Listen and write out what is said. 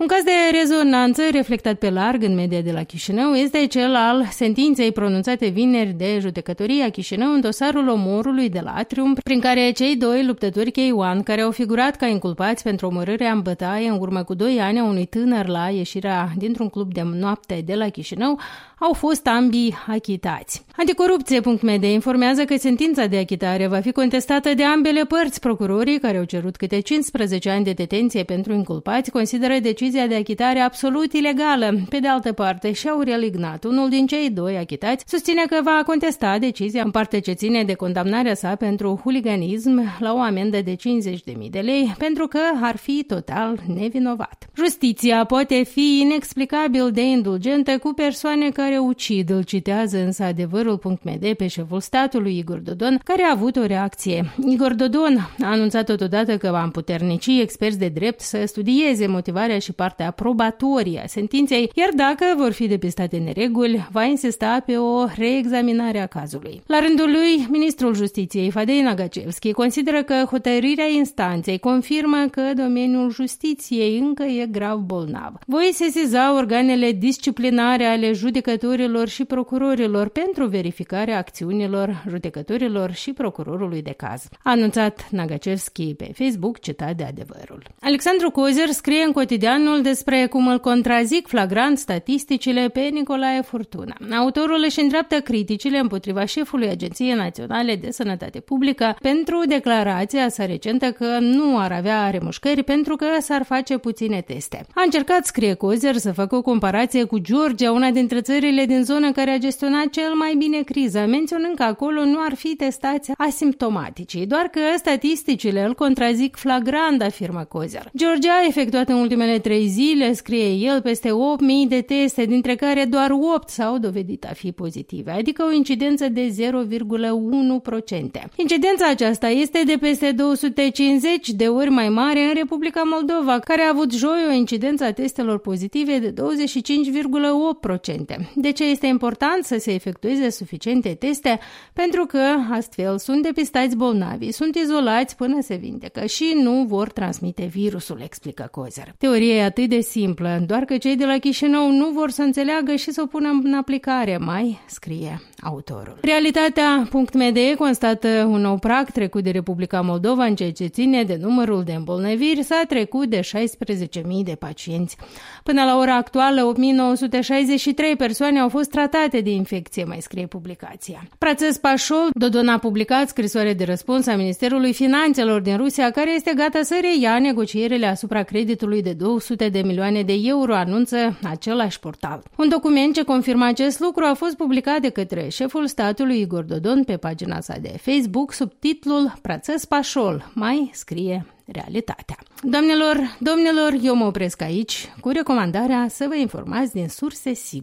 Un caz de rezonanță reflectat pe larg în media de la Chișinău este cel al sentinței pronunțate vineri de judecătoria Chișinău în dosarul omorului de la Atrium, prin care cei doi luptători K1, care au figurat ca inculpați pentru omorârea în bătaie în urmă cu 2 ani a unui tânăr la ieșirea dintr-un club de noapte de la Chișinău, au fost ambii achitați. Anticorupție.md informează că sentința de achitare va fi contestată de ambele părți. Procurorii, care au cerut câte 15 ani de detenție pentru inculpați, consideră decizia de achitare absolut ilegală. Pe de altă parte, și Aurel Ignat, unul din cei doi achitați, susține că va contesta decizia în parte ce ține de condamnarea sa pentru huliganism la o amendă de 50.000 de lei, pentru că ar fi total nevinovat. Justiția poate fi inexplicabil de indulgentă cu persoane care ucid, îl citează însă adevărul.md pe șeful statului Igor Dodon, care a avut o reacție. Igor Dodon a anunțat totodată că va împuternici experți de drept să studieze motivarea și partea probatorie a sentinței, iar dacă vor fi depistate nereguli, va insista pe o reexaminare a cazului. La rândul lui, ministrul Justiției Fadei Nagacelski consideră că hotărârea instanței confirmă că domeniul justiției încă e grav bolnav. Voi sesiza organele disciplinare ale judecătorilor și procurorilor pentru verificarea acțiunilor judecătorilor și procurorului de caz. A anunțat Nagacelski pe Facebook, citat de Adevărul. Alexandru Cozer scrie în Cotidianul despre cum îl contrazic flagrant statisticile pe Nicolae Furtuna. Autorul își îndreaptă criticile împotriva șefului Agenției Naționale de Sănătate Publică pentru declarația sa recentă că nu ar avea remușcări pentru că s-ar face puține teste. A încercat, scrie Cozer, să facă o comparație cu Georgia, una dintre țările din zonă care a gestionat cel mai bine criza, menționând că acolo nu ar fi testați asimptomatici, doar că statisticile îl contrazic flagrant, afirmă Cozer. Georgia a efectuat în ultimele 3 zile, scrie el, peste 8.000 de teste, dintre care doar 8 s-au dovedit a fi pozitive, adică o incidență de 0,1%. Incidența aceasta este de peste 250 de ori mai mare în Republica Moldova, care a avut joi o incidență a testelor pozitive de 25,8%. De ce este important să se efectueze suficiente teste? Pentru că astfel sunt depistați bolnavii, sunt izolați până se vindecă și nu vor transmite virusul, explică Cozer. Teoria e atât de simplă, doar că cei de la Chișinău nu vor să înțeleagă și să o pună în aplicare, mai scrie autorul. Realitatea.md constată un nou prag trecut de Republica Moldova în ceea ce ține de numărul de îmbolnăviri, s-a trecut de 16.000 de pacienți. Până la ora actuală, 8.963 persoane au fost tratate de infecție, mai scrie publicația. Prațes Pașol, Dodon a publicat scrisoare de răspuns a Ministerului Finanțelor din Rusia, care este gata să reia negocierile asupra creditului de 200 de milioane de euro, anunță același portal. Un document ce confirmă acest lucru a fost publicat de către șeful statului Igor Dodon pe pagina sa de Facebook sub titlul Prațes Pașol, mai scrie Realitatea. Doamnelor, domnilor, eu mă opresc aici cu recomandarea să vă informați din surse sigure.